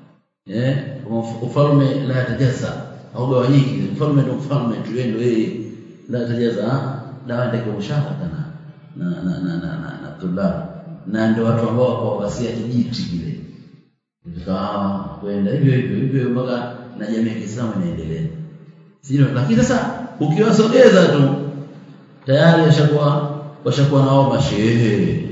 eh, kama ufalme la yatajaza au gawanyiki, mfalme ndio mfalme tu, ndio yeye la yatajaza. Dawa ndio msharaka na na na na na na tulaba, na ndio watu ambao kwa wasia kijiti kile ikawa kwenda hivyo hivyo hivyo mpaka na jamii ya Kiislamu inaendelea, sio? Lakini sasa ukiwasogeza tu tayari washakuwa washakuwa nao mashehe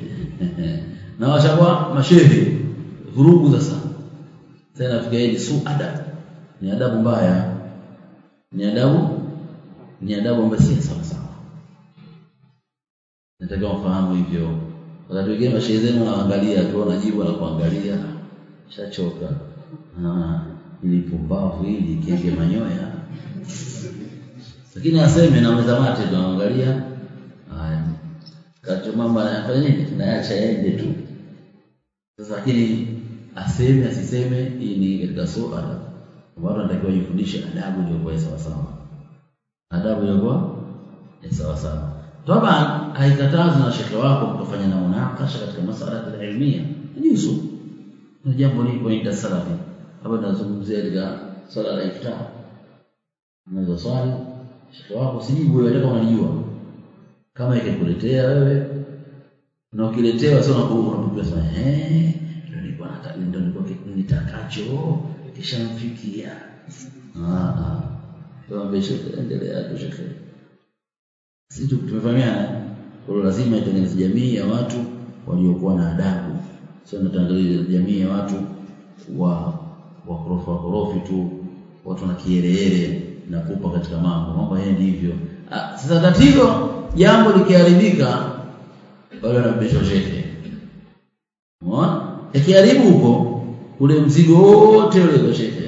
na washakuwa mashehe, vurugu sasa tena tukaidi su adab, ni adabu mbaya, ni adabu ni adabu ambayo si sawa sawa. Nataka ufahamu hivyo Wakati wengine mashehe zenu wanaangalia tu, wanajibu na kuangalia, shachoka. Ah, ili pumbavu hili kienge manyoya. Lakini aseme na mtazamaji tu anaangalia. Haya. Kati mama anafanya nini? Tunaacha yaende tu. Sasa lakini aseme asiseme, hii ni katika suala. Watu wanatakiwa kujifundisha adabu iliyokuwa sawa sawa. Adabu iliyokuwa sawa sawa. Taban haikatazi na shekhe wako kufanya na munakasha katika masuala ya ilmia. Yusu. Ni jambo lipo inda salafi. Hapa tunazungumzia katika swala la iftar. Unaweza swali shekhe wako sijibu wewe unataka unajua. Kama ikikuletea wewe na ukiletewa sio unakuwa sana eh ndio nilikuwa nataka ndio nilikuwa nitakacho kisha mfikia. Ah ah. Tuombe shekhe endelea tu shekhe. Sisi tumefahamiana kwa lazima itengeneze jamii ya watu waliokuwa na adabu. Sio tunatangalia jamii ya watu wa wa korofi wa korofi tu, watu na kielele na kupa katika mambo. Mambo yaendi hivyo. Ah, sasa tatizo jambo likiharibika wale wanabisha shekhe. Umeona? Ikiharibu huko ule mzigo wote ule kwa shekhe.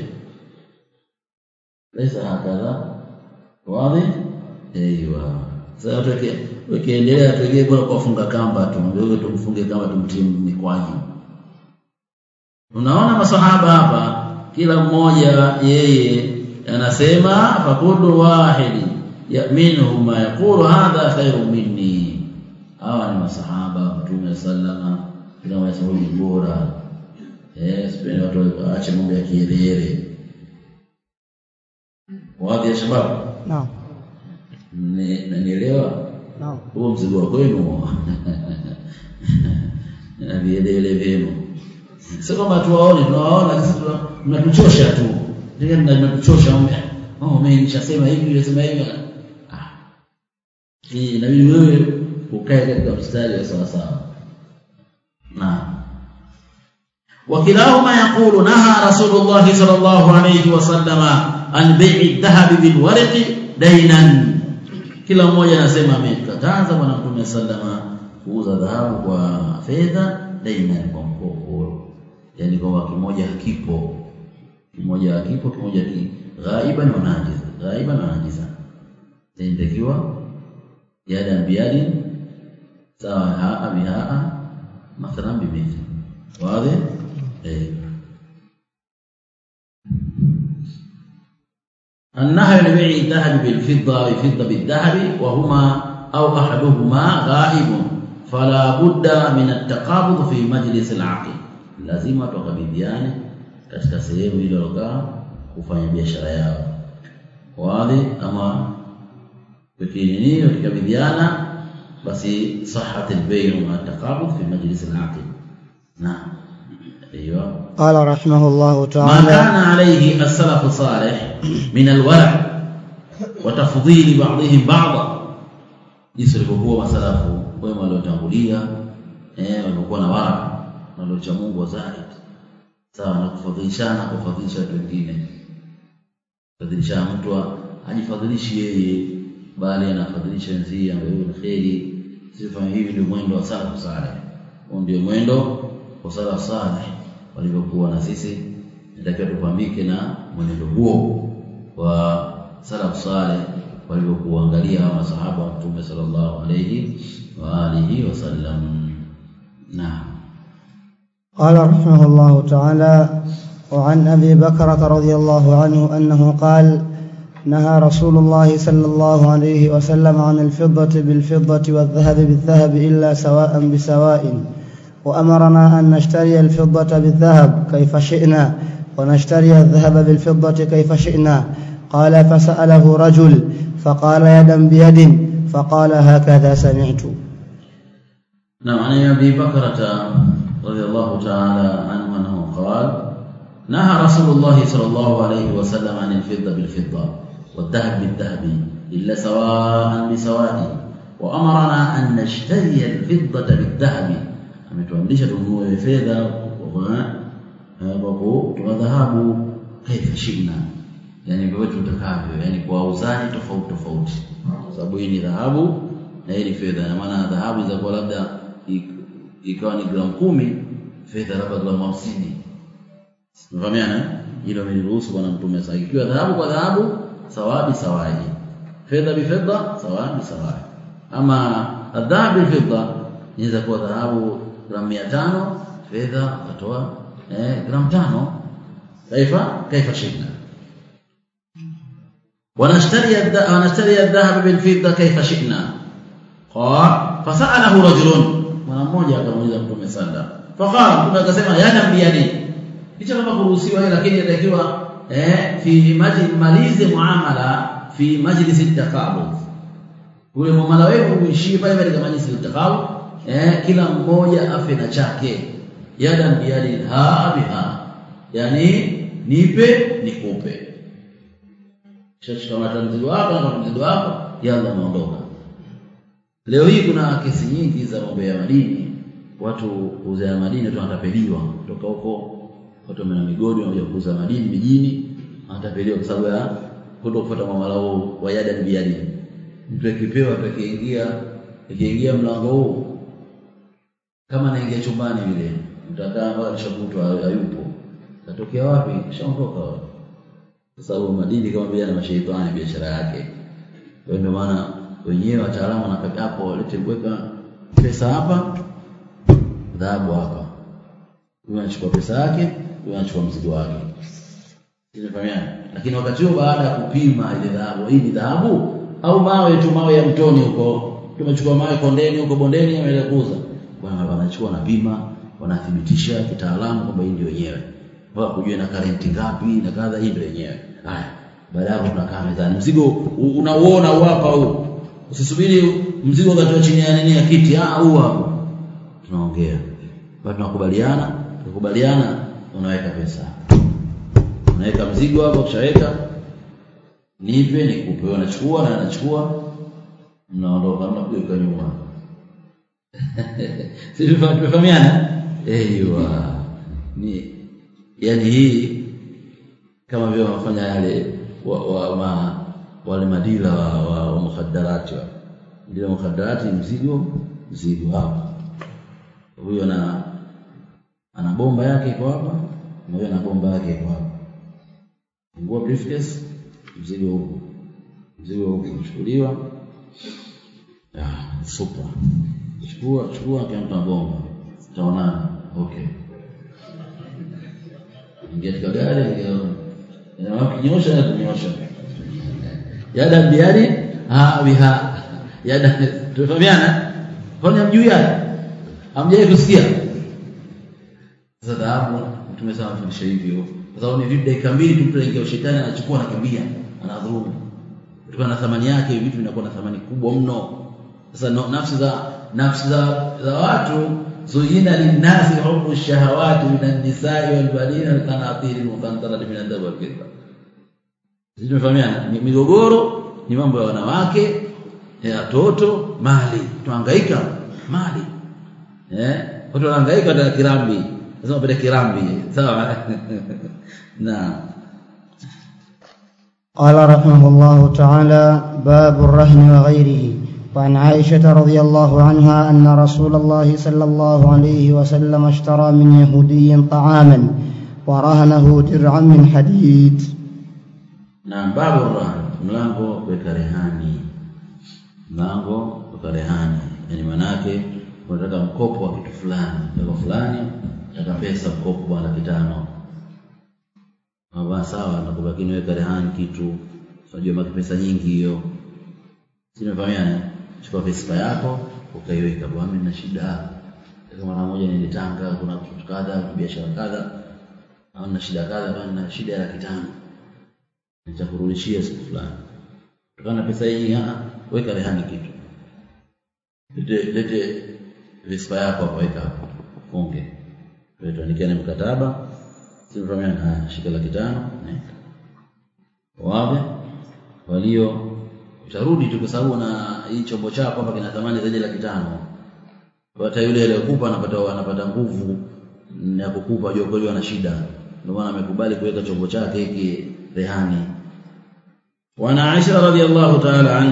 Sasa hakala wazi? Aiyo. Sasa tuweke ukiendelea tuweke bora kufunga kamba tu, ndio tumfunge kamba tumtie mikwaji. Unaona masahaba hapa kila mmoja yeye anasema faqulu wahidi ya'minuhu ma yaqulu hadha khairu minni. Hawa ni masahaba Mtume sallama kila mmoja sababu ni bora. Eh, sipeni watu aache mambo ya kielele. Wapi ya shababu? Naam. Nielewa? Naam. Huo mzigo wako wenu. Na vielele vyenu. Sio kama tuwaone, tunawaona sisi tunatuchosha tu. Ndio tunatuchosha mbaya. Oh, mimi nishasema hivi, nilisema hivi. Ah. Hii inabidi wewe ukae katika mstari wa sawa sawa. Naam. Wakilahuma yaqulu naha Rasulullah sallallahu alayhi wasallam an bai'i adh-dhahab bil warqi daynan. Kila mmoja anasema amekataza bwana Mtume sallama kuuza dhahabu kwa fedha daynan kwa mkopo. Yaani kwa kimoja hakipo. Kimoja hakipo, kimoja ki ghaiban wa najiza. Ghaiban wa najiza. Inatakiwa yada biadi sawa haa bihaa mathalan bimithli. Wazi? Eh. النهي لبيع الذهب بالفضة والفضة بالذهب وهما أو أحدهما غائب فلا بد من التقابض في مجلس العقد. لازم tukabidhiane katika sehemu ile lokaa kufanya biashara yao. Wazi ama fikiri tukabidhiana basi صحة البيع والتقابض في مجلس العقد. نعم. ايوه. قال رحمه الله تعالى ما كان عليه السلف الصالح من الورع وتفضيل بعضهم بعضا. Yisilipokuwa masalafu wema waliotangulia eh walikuwa na wara waliocha Mungu zaidi. Sawa na kufadhilishana kufadhilisha watu wengine. Kufadhilisha mtu ajifadhilishi yeye bali anafadhilisha wenzie ambaye ni khairi. Sifa hivi ndio mwendo wa salafu salih. Huo ndio mwendo wa salafu salih walivyokuwa na sisi nitakiwa tupambike na mwenendo huo wa salafu salih walivyokuangalia masahaba wa Mtume sallallahu alayhi wa alihi wasallam. Naam. قال رحمه الله تعالى وعن أبي بكرة رضي الله عنه أنه قال نهى رسول الله صلى الله عليه وسلم عن الفضة بالفضة والذهب بالذهب إلا سواء بسواء وأمرنا أن نشتري الفضة بالذهب كيف شئنا ونشتري الذهب بالفضة كيف شئنا. قال فسأله رجل فقال يدا بيد فقال هكذا سمعت. نعم. عن أبي بكرة رضي الله تعالى عنه أنه قال نهى رسول الله صلى الله عليه وسلم عن الفضة بالفضة والذهب بالذهب إلا سواء بسواء وأمرنا أن نشتري الفضة بالذهب. ametuamrisha tununue fedha kwa dhahabu kaifa shina, yani kwa wetu tutakavyo, yani kwa uzani tofauti tofauti, sababu hii ni dhahabu na hii ni fedha. Na maana dhahabu za kwa labda ikawa ni gramu kumi, fedha labda gramu hamsini. Mfahamiana? Hilo ameruhusu bwana Mtume sasa. Ikiwa dhahabu kwa dhahabu, sawabi sawaji. Fedha bi fedha, sawabi sawaji. Ama adhabu bi fedha, inaweza kuwa dhahabu gramu mia tano, fedha utatoa eh gramu tano. Kaifa kaifa shikna. ونشتري ونشتري الذهب بالفضة كيف شئنا. قال فسأله رجل من mmoja akamuuliza Mtume sanda. Faqala Mtume akasema ya nabii yani. Licha kama kuruhusiwa lakini inatakiwa eh fi majlis malize muamala fi majlis at-taqabud. Ule muamala wewe uishie pale pale kama majlis at-taqabud, eh kila mmoja afe na chake. Yadan biyadi ha biha. Yani nipe nikupe. Kisha kama mzigo wako na mzigo wako yalla muondoka. Leo hii kuna kesi nyingi za mambo ya madini. Watu kuuza madini tu wanatapeliwa kutoka huko. Watu wana migodi wanakuja kuuza madini mijini, wanatapeliwa kwa sababu ya kutokufuata muamala huu wa yada biyadi. Mtu akipewa atakiingia, akiingia mlango huu kama anaingia chumbani vile, mtakaa mpaka alishakutwa hayupo. Tatokea wapi? Shaondoka wapi? Kwa sababu madini kama vile na mashaitani biashara yake. Kwa ndio maana wenyewe wataalamu wanapata hapo lete kuweka pesa hapa, dhahabu hapa. Huyu anachukua pesa yake, huyu anachukua mzigo wake. Inafahamana. Lakini wakati huo baada ya kupima ile dhahabu, hii ni dhahabu au mawe tu, mawe ya mtoni huko. Tumechukua mawe kondeni huko bondeni ameenda kuuza. Bwana wanachukua na pima, wanathibitisha kitaalamu kwamba hii ndio yenyewe. Wao kujua na current ngapi na kadha, hii ndio yenyewe. Haya. Baada hapo tunakaa mezani. Mzigo unauona hapa huu. Usisubiri mzigo ukatoa chini ya nini ya kiti. Ah huu hapo. Tunaongea. Baada tunakubaliana, tukubaliana unaweka pesa. Unaweka mzigo hapo, ukishaweka nipe nikupe, unachukua na anachukua, mnaondoka mnakuja nyuma. Sisi tumefahamiana? Eiwa. Ni yani hii kama vile wanafanya yale wa, wa ma, wale madila wa, wa, wa mukhadarati wa. Ndio mukhadarati mzigo mzigo hapa. Huyo ana ana bomba yake iko hapa, na huyo ana bomba yake iko hapa. Ngua briefcase mzigo huko. Mzigo huko unachukuliwa. Ah, super. Chukua chukua kama bomba. Tutaonana. Okay. Ingia katika gari ndio. Na wakinyosha na kunyosha. Yada biari ha biha. Yada tufahamiana? Kwani mjua? Hamjai kusikia? Sasa dhahabu tumesema fundisha hivyo. Kwa sababu ni vipi dakika mbili tu mtu aingia shetani anachukua anakimbia, anadhulumu. Kutokana na thamani yake vitu vinakuwa na thamani kubwa mno. Sasa no, nafsi za nafsi za, za watu zuyina linnasi hubbu shahawati minan nisa'i wal banina wal qanatir al-muqantarati min adhab wal fidda. Sisi tumefahamiana, migogoro ni mambo ya wanawake, ya watoto, mali. Tuhangaika mali. Eh? Watu wanahangaika na kirambi. Lazima pende kirambi. Sawa? Naam. قال رحمه الله تعالى: باب الرهن وغيره. وعن عائشة رضي الله عنها أن رسول الله صلى الله عليه وسلم اشترى من يهودي طعاما ورهنه درعا من حديد. نعم. باب الرهن mlango weka rehani. Mlango weka rehani, yani manake unataka mkopo wa kitu fulani, kwa fulani nataka pesa mkopo bwana kitano. Baba sawa, nakubaki niweka rehani kitu. Unajua maki pesa nyingi hiyo. Sinafahamiana? Chukua pesa yako ukaiweka, bwana mimi nina shida. Kama mara moja niende Tanga, kuna kitu kadha, biashara kadha. Au nina shida kadha, bwana nina shida ya laki tano. Nitakurudishia siku fulani. Kutokana na pesa hii, ah weka rehani kitu. Lete lete pesa yako hapo, weka hapo. Funge. Tuandike mkataba. Sinafahamiana? Haya, shika laki tano. Wawe walio utarudi tu kwa sababu na hii chombo chako hapa kina thamani zaidi ya laki tano. Hata yule aliyekupa anapata anapata nguvu ya kukupa, jua kweli ana shida. Ndio maana amekubali kuweka chombo chake hiki rehani. Wa Aisha radhiyallahu ta'ala anha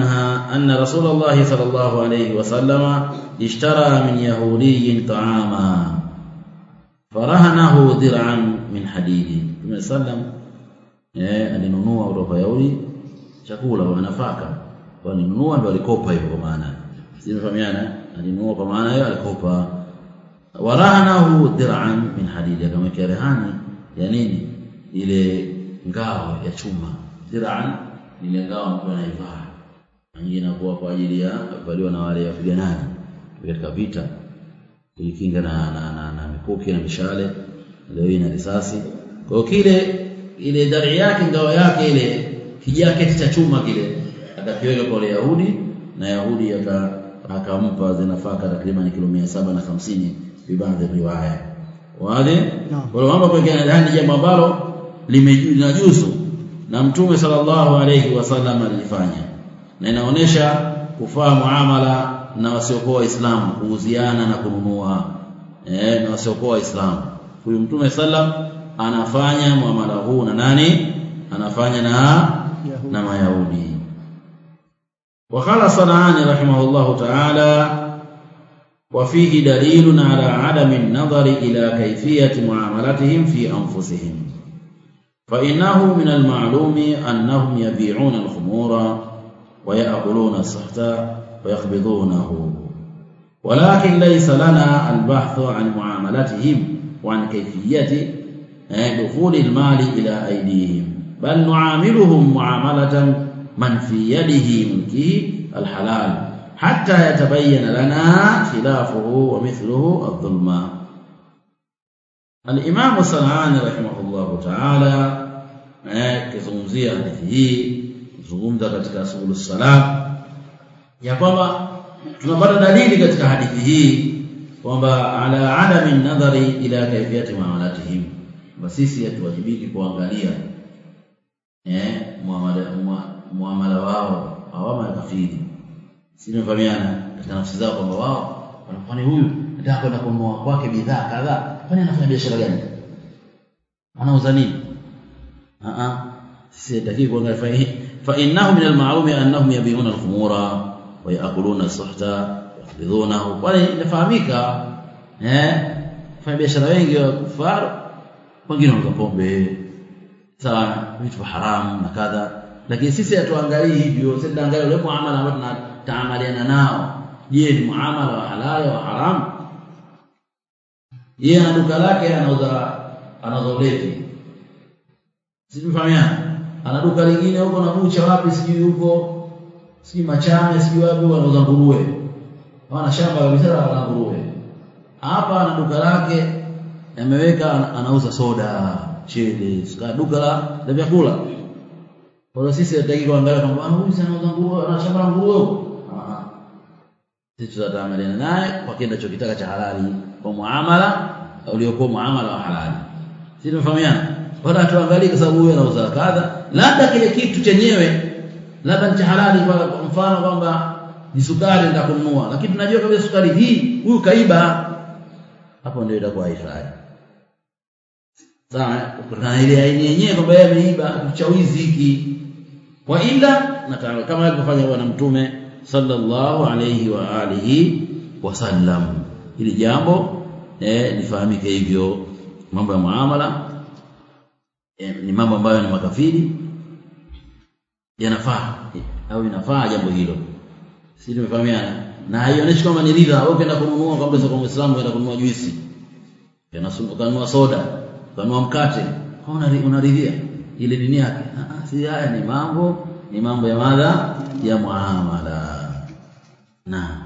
أن رسول الله صلى الله عليه وسلم اشترى من يهودي طعاما فرهنه درعا من حديد. Mtume sallam eh alinunua kutoka Yahudi chakula wa nafaka, walinunua ndio alikopa hivyo, kwa maana sinafahamiana, alinunua kwa maana hiyo alikopa. Warahanahu dir'an min hadid, akamwekea rehani ya nini, ile ngao ya chuma. Dir'an ile ngao mtu anaivaa, nyingine kwa kwa ajili ya kuvaliwa na wale wapiganaji katika vita, kujikinga na na, na, na mikuki na mishale leo na risasi. Kwa kile ile dari yake, ngao yake, ile kijaketi cha chuma kile akakiweka kwa Yahudi, na Yahudi akampa zinafaka takriban kilo mia saba na hamsini kwa baadhi ya riwaya. Wale wale mambo kwa gani, jambo ambalo limejuzu na Mtume sallallahu alayhi wasallam alifanya, na inaonesha kufaa muamala na wasiokuwa Waislamu, kuuziana na kununua eh na wasiokuwa Waislamu. Huyu Mtume sallam anafanya muamala huu na nani? Anafanya na Yahudi. na Mayahudi. وقال صنعاني رحمه الله تعالى: وفيه دليل على عدم النظر إلى كيفية معاملتهم في أنفسهم، فإنه من المعلوم أنهم يبيعون الخمور ويأكلون السحت ويقبضونه، ولكن ليس لنا البحث عن معاملتهم وعن كيفية دخول المال إلى أيديهم، بل نعاملهم معاملة من في يده ملكه الحلال حتى يتبين لنا خلافه ومثله الظلم. الإمام الصنعاني رحمه الله تعالى kizungumzia hadithi hii, kuzungumza katika subul salam, ya kwamba tunapata dalili katika hadithi hii kwamba ala adami nadhari ila kayfiyati muamalatihim, basi sisi hatuwajibiki kuangalia eh muamala muamala wao hawa makafiri. Sisi tunafahamiana katika nafsi zao kwamba wao wanafanya, huyu nataka kwenda kununua kwake bidhaa kadhaa, kwani anafanya biashara gani, anauza nini? a a sisi dakika kuangalia. Fa innahu min al-ma'lum annahum yabi'una al-khumura wa ya'kuluna as-suhta wa yaqbidunahu, kwani inafahamika eh fanya biashara wengi wa kufar, wengine wanauza pombe, sawa, vitu haramu na kadha. Lakini sisi hatuangalii hivyo, sisi tunaangalia ule muamala ambao tunataamaliana nao. Je, ni muamala wa halali au haramu? Yeye ana duka lake, anauza anauza ulevi, sisi tunafahamiana. Ana duka lingine huko na bucha wapi sijui huko, sijui Machame sijui wapi, anauza nguruwe, ana shamba kabisa la nguruwe. Hapa ana duka lake ameweka, anauza soda, chele, sika duka la vyakula. Kwa sisi hataki kuangalia kwamba huyu anauza nguruwe, ana shamba la nguruwe. Ah, sisi tutaamaliana naye kwa kile anachokitaka cha halali, kwa muamala uliokuwa muamala wa halali. Sisi tunafahamiana, wala tuangalie kwa sababu huyu anauza kadha, labda kile kitu chenyewe labda ni cha halali, kwa mfano kwamba ni sukari ndio kununua, lakini tunajua kabisa sukari hii huyu kaiba, hapo ndio itakuwa haifai. Sawa, kuna ile aina yenyewe kwamba yeye ameiba kichawizi hiki, wa ila na kama alivyofanya bwana Mtume sallallahu alayhi wa alihi wasallam. Hili jambo eh lifahamike hivyo, mambo ya muamala eh, ni mambo ambayo ni makafiri yanafaa au inafaa jambo hilo, sisi tumefahamiana. Na haionyeshi kama ni ridha au kwenda kununua kwamba sio kwa Muislamu kwenda kununua juisi, yanasumbuka soda, kununua mkate, unaridhia ile dini yake. Ah, si haya ni mambo ni mambo ya madha ya muamala. Naam.